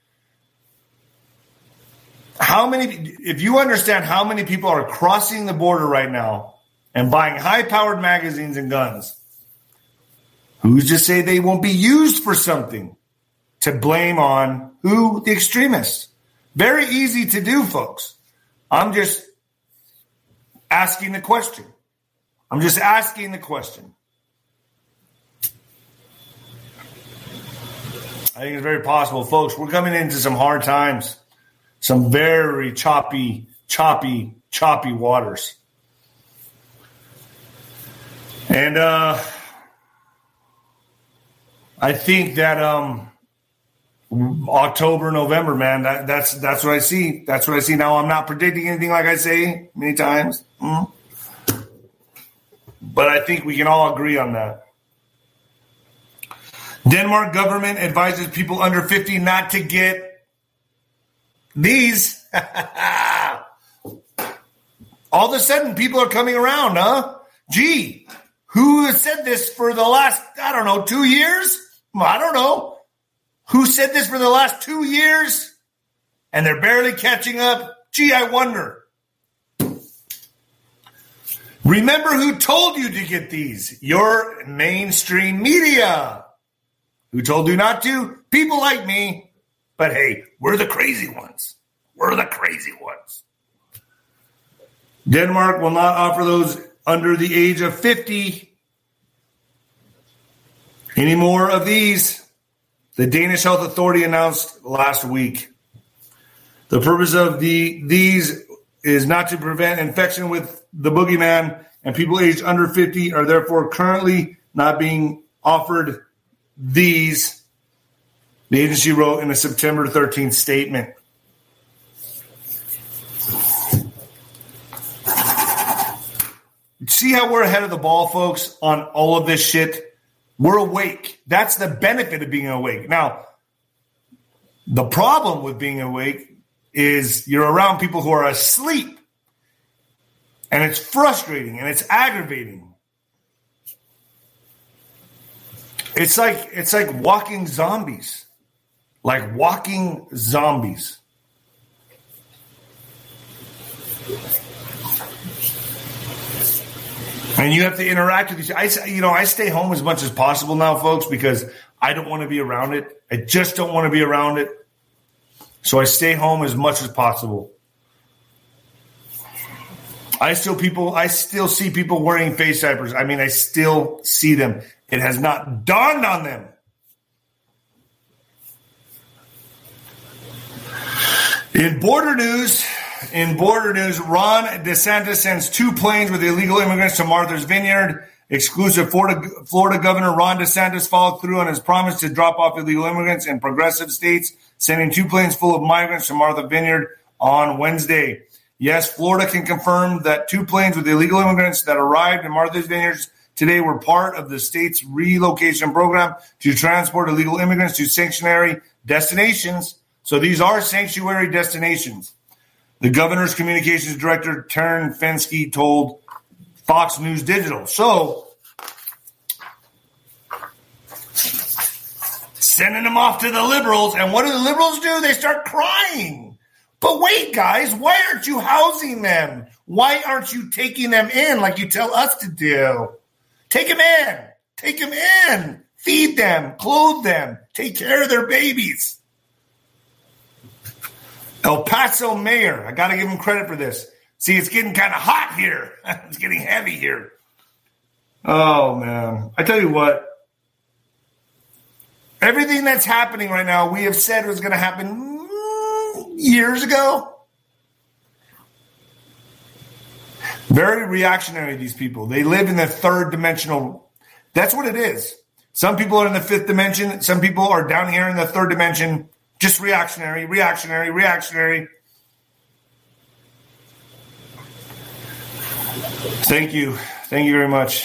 How many, if you understand how many people are crossing the border right now and buying high-powered magazines and guns, who's to say they won't be used for something to blame on who? The extremists. Very easy to do, folks. I'm just asking the question. I'm just asking the question. I think it's very possible, folks. We're coming into some hard times, some very choppy, choppy, choppy waters. And uh, I think that um, October, November, man, that, that's that's what I see. That's what I see. Now, I'm not predicting anything like I say many times. Mm. But I think we can all agree on that. Denmark government advises people under fifty not to get these. All of a sudden, people are coming around, huh? Gee, who has said this for the last, I don't know, two years? I don't know. Who said this for the last two years? And they're barely catching up? Gee, I wonder. Remember who told you to get these? Your mainstream media. Who told you not to? People like me. But hey, we're the crazy ones. We're the crazy ones. Denmark will not offer those under the age of fifty any more of these. The Danish Health Authority announced last week. The purpose of the these is not to prevent infection with the boogeyman, and people aged under fifty are therefore currently not being offered these, the agency wrote in a September thirteenth statement. See how we're ahead of the ball, folks, on all of this shit? We're awake. That's the benefit of being awake. Now, the problem with being awake is you're around people who are asleep. And it's frustrating and it's aggravating. It's like it's like walking zombies. Like walking zombies. And you have to interact with these. I, you know, I stay home as much as possible now, folks, because I don't want to be around it. I just don't want to be around it. So I stay home as much as possible. I still people. I still see people wearing face diapers. I mean, I still see them. It has not dawned on them. In border news. In border news, Ron DeSantis sends two planes with illegal immigrants to Martha's Vineyard. Exclusive Florida, Florida Governor Ron DeSantis followed through on his promise to drop off illegal immigrants in progressive states, sending two planes full of migrants to Martha's Vineyard on Wednesday. Yes, Florida can confirm that two planes with illegal immigrants that arrived in Martha's Vineyard today were part of the state's relocation program to transport illegal immigrants to sanctuary destinations. So these are sanctuary destinations. The governor's communications director, Taryn Fenske, told Fox News Digital. So, sending them off to the liberals. And what do the liberals do? They start crying. But wait, guys, why aren't you housing them? Why aren't you taking them in like you tell us to do? Take them in. Take them in. Feed them. Clothe them. Take care of their babies. El Paso mayor, I got to give him credit for this. See, it's getting kind of hot here. It's getting heavy here. Oh, man. I tell you what. Everything that's happening right now, we have said was going to happen years ago. Very reactionary, these people. They live in the third dimensional. That's what it is. Some people are in the fifth dimension. Some people are down here in the third dimension. Just reactionary, reactionary, reactionary. Thank you. Thank you very much.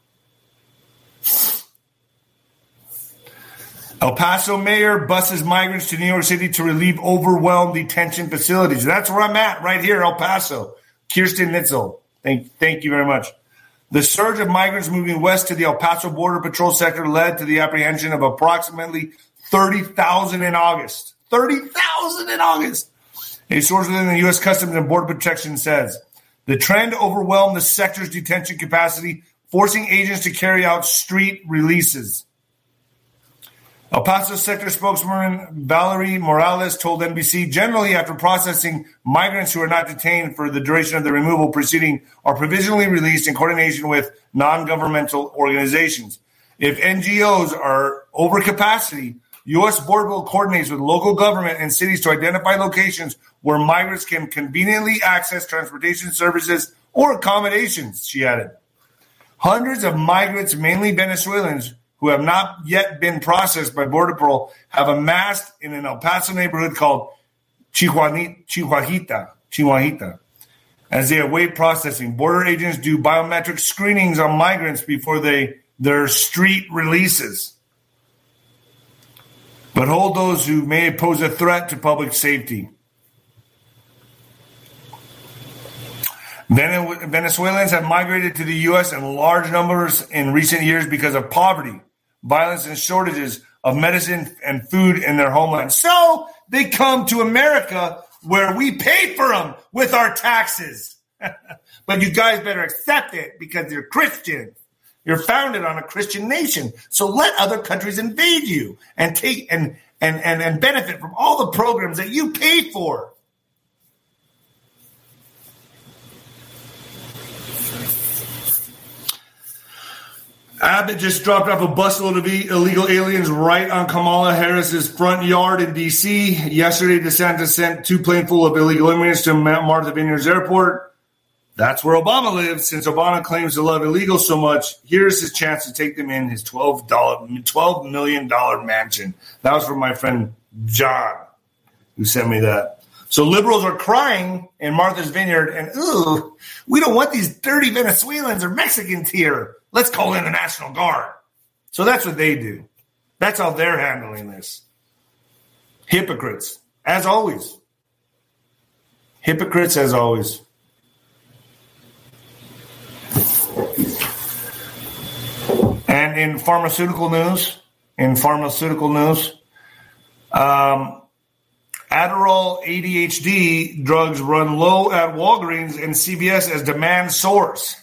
El Paso mayor buses migrants to New York City to relieve overwhelmed detention facilities. That's where I'm at, right here, El Paso. Kirsten Nitzel. Thank, thank you very much. The surge of migrants moving west to the El Paso Border Patrol sector led to the apprehension of approximately thirty thousand in August. thirty thousand in August. A source within the U S Customs and Border Protection says the trend overwhelmed the sector's detention capacity, forcing agents to carry out street releases. El Paso sector spokeswoman Valerie Morales told N B C, generally after processing, migrants who are not detained for the duration of the removal proceeding are provisionally released in coordination with non-governmental organizations. If N G Os are over capacity, U S Border Patrol coordinates with local government and cities to identify locations where migrants can conveniently access transportation services or accommodations, she added. Hundreds of migrants, mainly Venezuelans, who have not yet been processed by Border Patrol, have amassed in an El Paso neighborhood called Chihuahita, Chihuahita. As they await processing, border agents do biometric screenings on migrants before they their street releases. but hold those who may pose a threat to public safety. Venezuelans have migrated to the U S in large numbers in recent years because of poverty, violence, and shortages of medicine and food in their homeland. So they come to America where we pay for them with our taxes. But you guys better accept it because you're Christian. You're founded on a Christian nation. So let other countries invade you and take and and and, and benefit from all the programs that you pay for. Abbott just dropped off a busload of illegal aliens right on Kamala Harris's front yard in D C Yesterday, DeSantis sent two planes full of illegal immigrants to Martha Vineyards Airport. That's where Obama lives. Since Obama claims to love illegals so much, here's his chance to take them in his twelve million dollars mansion. That was from my friend John, who sent me that. So liberals are crying in Martha's Vineyard, and, ooh, we don't want these dirty Venezuelans or Mexicans here. Let's call in the National Guard. So that's what they do. That's how they're handling this. Hypocrites, as always. Hypocrites, as always. And in pharmaceutical news, in pharmaceutical news, um, Adderall A D H D drugs run low at Walgreens and C V S as demand soars.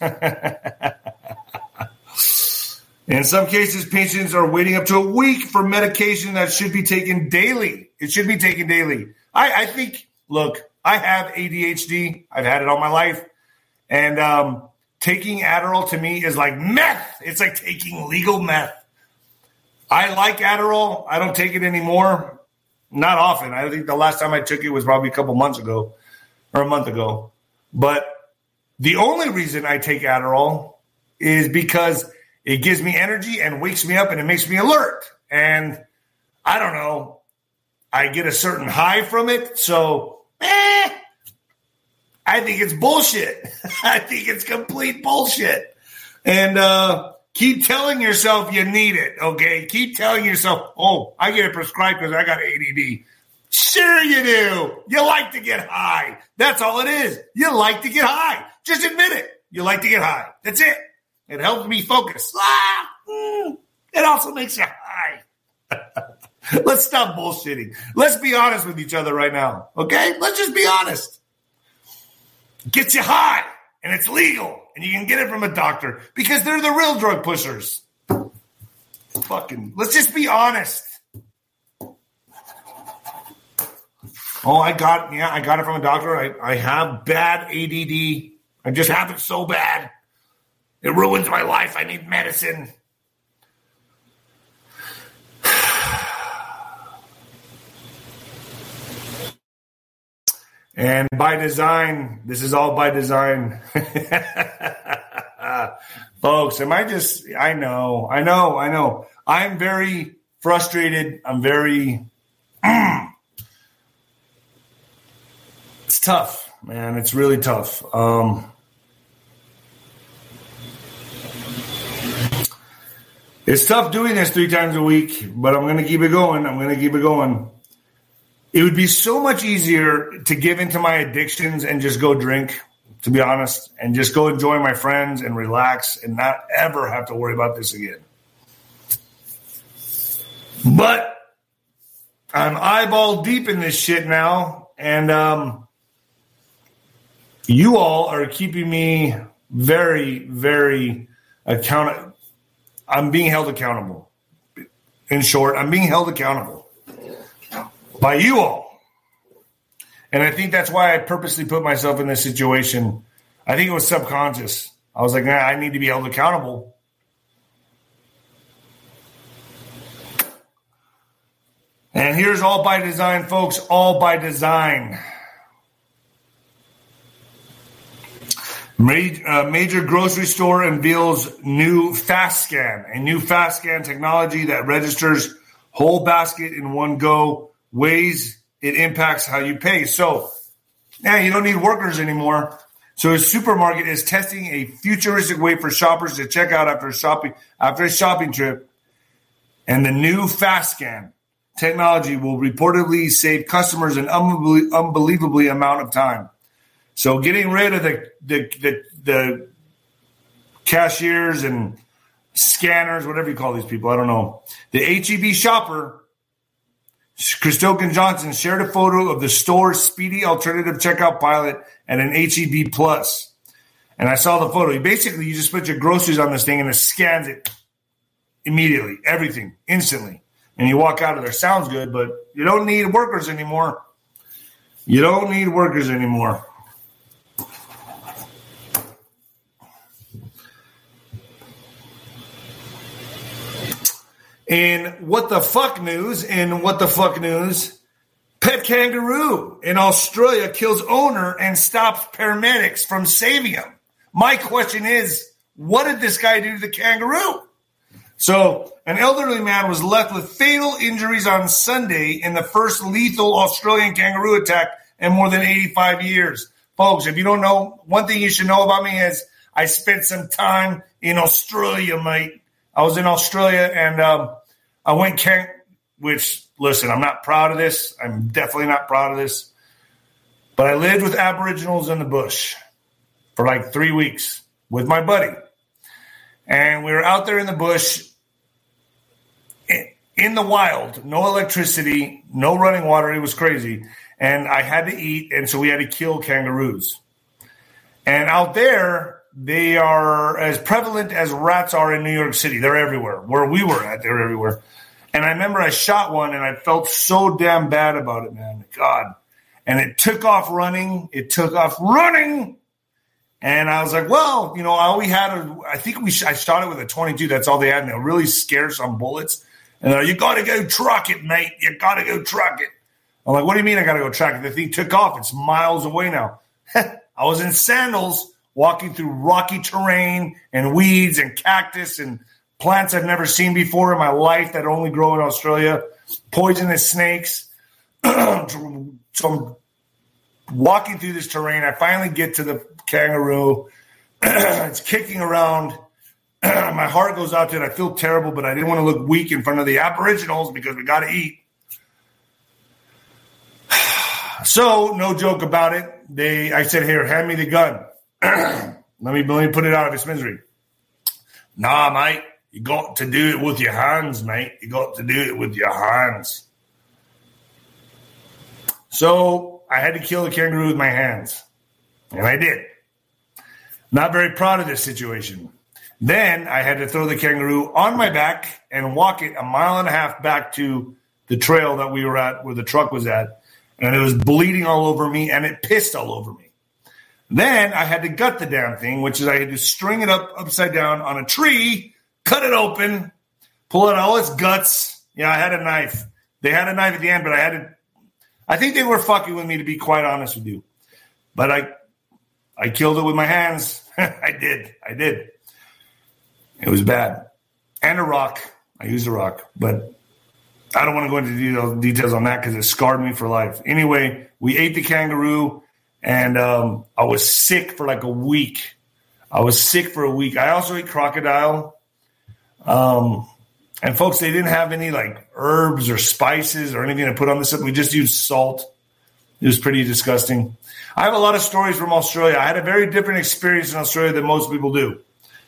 In some cases, patients are waiting up to a week for medication that should be taken daily. It should be taken daily. I, I think, look, I have A D H D. I've had it all my life. And um, taking Adderall to me is like meth. It's like taking legal meth. I like Adderall. I don't take it anymore. Not often. I think the last time I took it was probably a couple months ago or a month ago. But the only reason I take Adderall is because it gives me energy and wakes me up and it makes me alert. And I don't know, I get a certain high from it. So, eh, I think it's bullshit. I think it's complete bullshit. And uh, keep telling yourself you need it, okay? Keep telling yourself, oh, I get it prescribed because I got A D D. Sure you do. You like to get high. That's all it is. You like to get high. Just admit it. You like to get high. That's it. It helps me focus. Ah, mm, it also makes you high. Let's stop bullshitting. Let's be honest with each other right now, okay? Let's just be honest. Gets you high, and it's legal, and you can get it from a doctor because they're the real drug pushers. Fucking, let's just be honest. Oh, I got, yeah, I got it from a doctor. I, I have bad A D D. I just have it so bad. It ruins my life. I need medicine. And by design, this is all by design. Folks, am I just, I know, I know, I know. I'm very frustrated. I'm very, it's tough, man. It's really tough. Um, It's tough doing this three times a week, but I'm going to keep it going. I'm going to keep it going. It would be so much easier to give into my addictions and just go drink, to be honest, and just go enjoy my friends and relax and not ever have to worry about this again. But I'm eyeball deep in this shit now, and um, you all are keeping me very, very accountable. I'm being held accountable. In short, I'm being held accountable by you all. And I think that's why I purposely put myself in this situation. I think it was subconscious. I was like, nah, I need to be held accountable. And here's all by design, folks, all by design. Major, uh, major grocery store unveils new fast scan, a new fast scan technology that registers whole basket in one go, ways it impacts how you pay. So now you don't need workers anymore. So a supermarket is testing a futuristic way for shoppers to check out after a shopping after a shopping trip. And the new fast scan technology will reportedly save customers an unbelie- unbelievably amount of time. So getting rid of the the the, the cashiers and scanners, whatever you call these people, I don't know. The H E B shopper, Christoken Johnson, shared a photo of the store's speedy alternative checkout pilot and an H E B Plus. And I saw the photo. Basically, you just put your groceries on this thing and it scans it immediately, everything, instantly. And you walk out of there. Sounds good, but you don't need workers anymore. You don't need workers anymore. In what the fuck news, in what the fuck news, pet kangaroo in Australia kills owner and stops paramedics from saving him. My question is, what did this guy do to the kangaroo? So, an elderly man was left with fatal injuries on Sunday in the first lethal Australian kangaroo attack in more than eighty-five years. Folks, if you don't know, one thing you should know about me is I spent some time in Australia, mate. I was in Australia and um, I went kang, which, listen, I'm not proud of this. I'm definitely not proud of this. But I lived with Aboriginals in the bush for like three weeks with my buddy. And we were out there in the bush, in the wild, no electricity, no running water. It was crazy. And I had to eat, and so we had to kill kangaroos. And out there, they are as prevalent as rats are in New York City. They're everywhere. Where we were at, they're everywhere. And I remember I shot one, and I felt so damn bad about it, man. God. And it took off running. It took off running. And I was like, well, you know, all we had, a, I think we I shot it with a twenty-two. That's all they had. And they were really scarce on bullets. And they're like, you got to go truck it, mate. You got to go truck it. I'm like, what do you mean I got to go truck it? The thing took off. It's miles away now. I was in sandals walking through rocky terrain and weeds and cactus and plants I've never seen before in my life that only grow in Australia, poisonous snakes. So I'm walking through this terrain. I finally get to the kangaroo. It's kicking around. My heart goes out to it. I feel terrible, but I didn't want to look weak in front of the Aboriginals because we got to eat. So, no joke about it. They, I said, here, hand me the gun. let me let me put it out of its misery. Nah, mate. You got to do it with your hands, mate. You got to do it with your hands. So, I had to kill the kangaroo with my hands. And I did. Not very proud of this situation. Then I had to throw the kangaroo on my back and walk it a mile and a half back to the trail that we were at, where the truck was at. And it was bleeding all over me, and it pissed all over me. Then I had to gut the damn thing, which is I had to string it up upside down on a tree, cut it open, pull out all its guts. Yeah, I had a knife. They had a knife at the end, but I had to – I think they were fucking with me, to be quite honest with you. But I I killed it with my hands. I did. I did. It was bad. And a rock. I used a rock. But I don't want to go into details on that because it scarred me for life. Anyway, we ate the kangaroo, and um, I was sick for like a week. I was sick for a week. I also ate crocodile. Um, and, folks, they didn't have any, like, herbs or spices or anything to put on this. We just used salt. It was pretty disgusting. I have a lot of stories from Australia. I had a very different experience in Australia than most people do.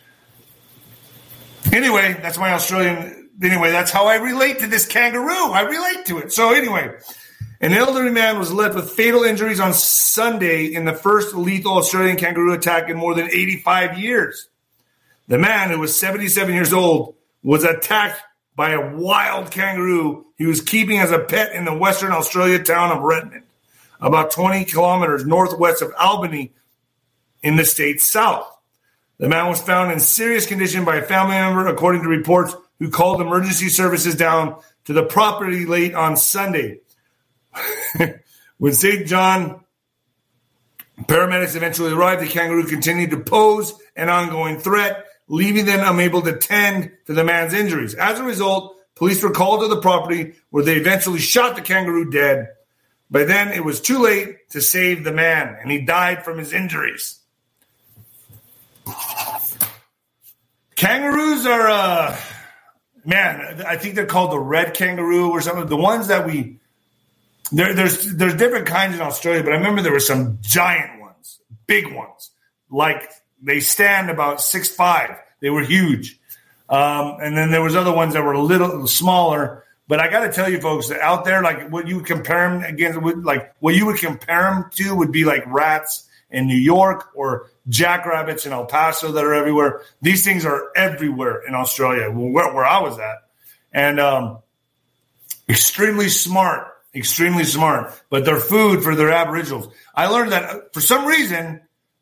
Anyway, that's my Australian. Anyway, that's how I relate to this kangaroo. I relate to it. So anyway, an elderly man was left with fatal injuries on Sunday in the first lethal Australian kangaroo attack in more than eighty-five years. The man, who was seventy-seven years old, was attacked by a wild kangaroo he was keeping as a pet in the Western Australia town of Redmond, about twenty kilometers northwest of Albany in the state's south. The man was found in serious condition by a family member, according to reports, who called emergency services down to the property late on Sunday. When Saint John paramedics eventually arrived, the kangaroo continued to pose an ongoing threat, leaving them unable to tend to the man's injuries. As a result, police were called to the property, where they eventually shot the kangaroo dead. By then, it was too late to save the man, and he died from his injuries. Kangaroos are, uh, man, I think they're called the red kangaroo or something. The ones that we there, there's there's different kinds in Australia, but I remember there were some giant ones, big ones, like they stand about six five. They were huge, um, and then there was other ones that were a little smaller. But I got to tell you, folks, that out there, like what you would compare them against, like what you would compare them to would be like rats in New York or jackrabbits in El Paso that are everywhere. These things are everywhere in Australia, where, where I was at. And um, extremely smart, extremely smart. But they're food for their aboriginals. I learned that for some reason,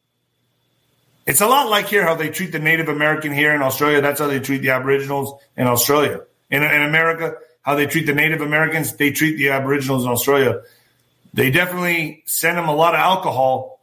it's a lot like here how they treat the Native American here in Australia. That's how they treat the aboriginals in Australia. In, in America, how they treat the Native Americans, they treat the aboriginals in Australia. They definitely send them a lot of alcohol,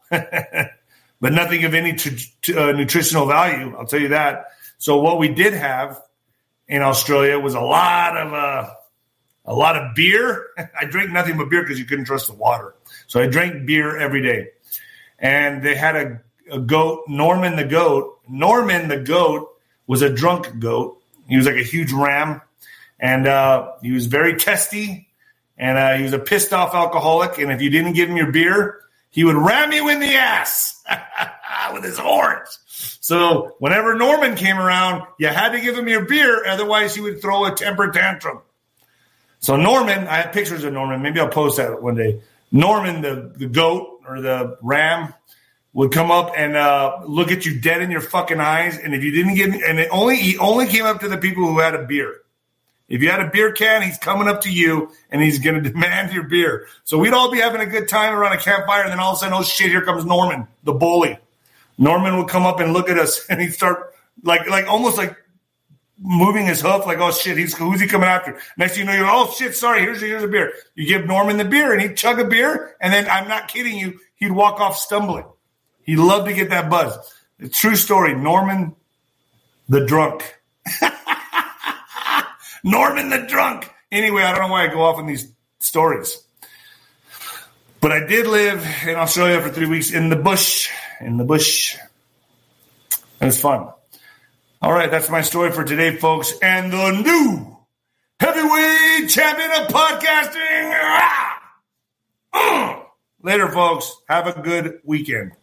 but nothing of any t- t- uh, nutritional value. I'll tell you that. So what we did have in Australia was a lot of uh, a lot of beer. I drank nothing but beer because you couldn't trust the water. So I drank beer every day. And they had a, a goat, Norman the goat. Norman the goat was a drunk goat. He was like a huge ram. And uh, he was very testy. And uh, he was a pissed off alcoholic. And if you didn't give him your beer, he would ram you in the ass with his horns. So whenever Norman came around, you had to give him your beer. Otherwise, he would throw a temper tantrum. So Norman, I have pictures of Norman. Maybe I'll post that one day. Norman, the, the goat or the ram, would come up and uh, look at you dead in your fucking eyes. And if you didn't give – and it only he only came up to the people who had a beer. If you had a beer can, he's coming up to you, and he's going to demand your beer. So we'd all be having a good time around a campfire, and then all of a sudden, oh, shit, here comes Norman, the bully. Norman would come up and look at us, and he'd start like like almost like moving his hoof, like, oh, shit, he's who's he coming after? Next thing you know, you're, oh, shit, sorry, here's, here's a beer. You give Norman the beer, and he'd chug a beer, and then, I'm not kidding you, he'd walk off stumbling. He loved to get that buzz. The true story, Norman the drunk. Norman the drunk. Anyway, I don't know why I go off on these stories. But I did live in Australia for three weeks in the bush. In the bush. It was fun. All right, that's my story for today, folks. And the new heavyweight champion of podcasting. Ah! Uh! Later, folks. Have a good weekend.